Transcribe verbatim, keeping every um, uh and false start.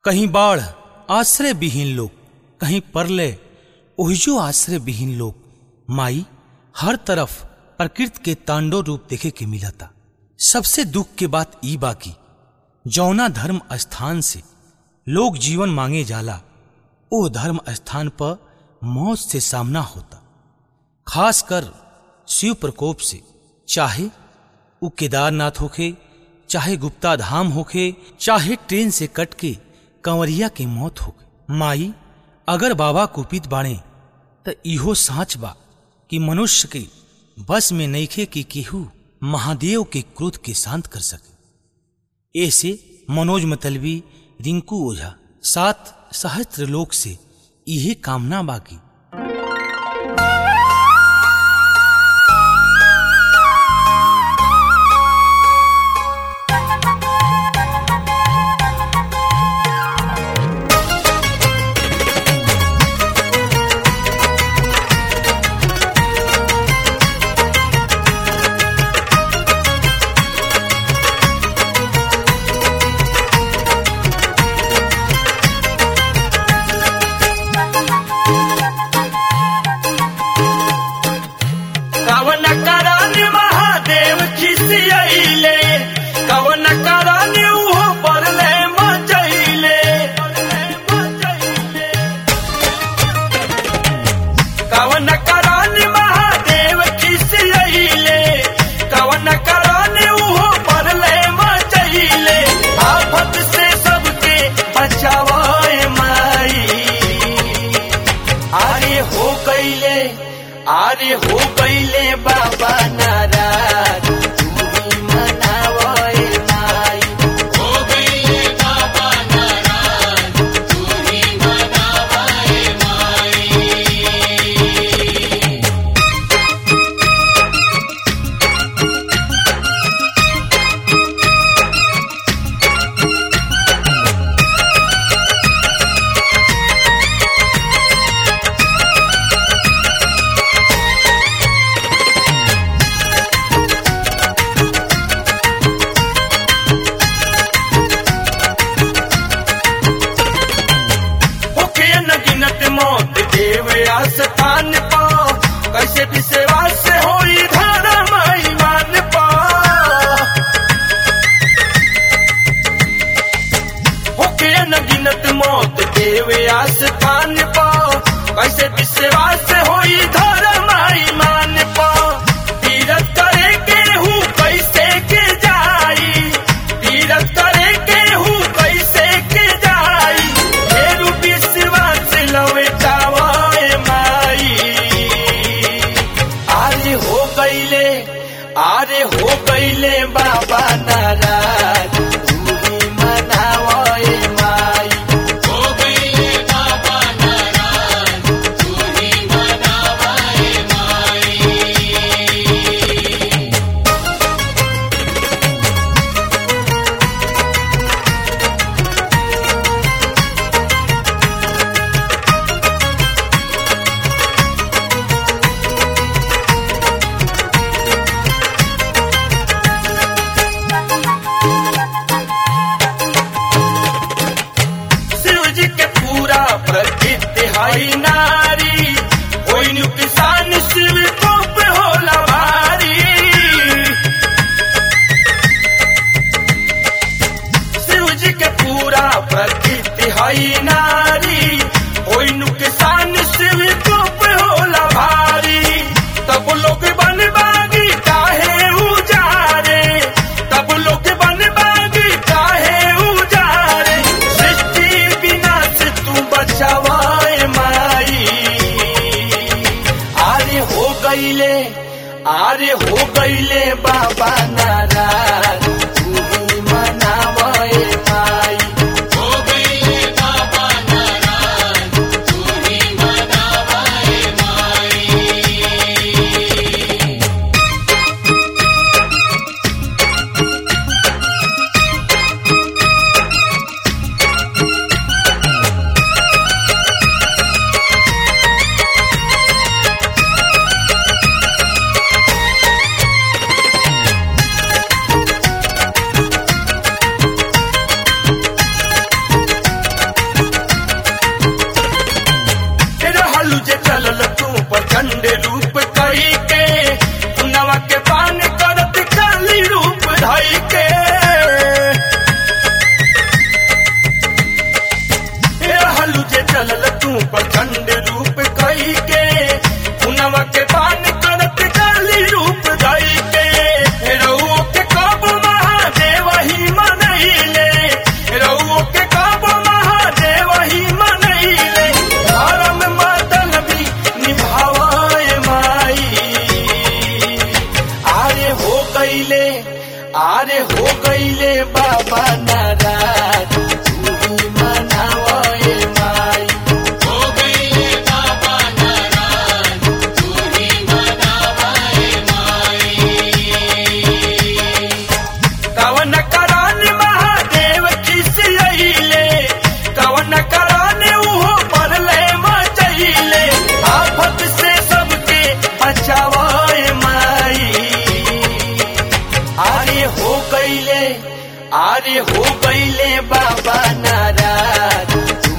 कहीं बाढ़ आश्रय विहीन लोग, कहीं प्रलय ओहिजो आश्रय विहीन लोग। माई हर तरफ प्रकृति के तांडव रूप देखे के मिलता। सबसे दुख के बात ई बाकी जौना धर्म स्थान से लोग जीवन मांगे जाला, ओ धर्म स्थान पर मौत से सामना होता। खासकर शिव प्रकोप से, चाहे वो केदारनाथ होखे, चाहे गुप्ता धाम होखे, चाहे ट्रेन से कट के कंवरिया के मौत होखे। माई अगर बाबा कुपित बाणे त इहो साँच बा कि मनुष्य के बस में नइखे कि केहू महादेव के क्रोध के शांत कर सके। ऐसे मनोज मतलबी, रिंकू ओझा, सात सहस्त्र लोक से इहे कामना बाकी। आरे हो गईले बाबा नाराज, तू ही मनावे माई। हो गईले बाबा नाराज, तू ही मनावे माई। स्थान पा कैसे भी सेवा से होई धर्म ईमान पा। होके न गिनत मौत देवे आस्थान पा कैसे भी सेवा से होई धर्म ईमान पा। तीरथ करे के हूँ कैसे के जाई, तीरथ करे के हूँ कैसे के जाई। फेरू विश्वास लवे जावा आरे हो गईले बाबा नाराज, तू ही मनावे माई। हो गईले बाबा नाराज, तू ही मनावे माई। प्रकृति हाई नारी, कोई नु किसान शिव को पे होला भारी। शिव जी के पूरा प्रकृति हाई नारी, कोई नु किसान शिव को पे होला भारी। तब लोग बन बागी काहे उजारे, तब लोग बन बागी काहे उजारे। सृष्टि विनाश तू बचावाए माई। आरे हो गईले, आरे हो गईले बाबा नाराज, तू ही मनावे माई। हो गईले बाबा नाराज, आरे हो गईले आरे हो गईले बाबा नाराज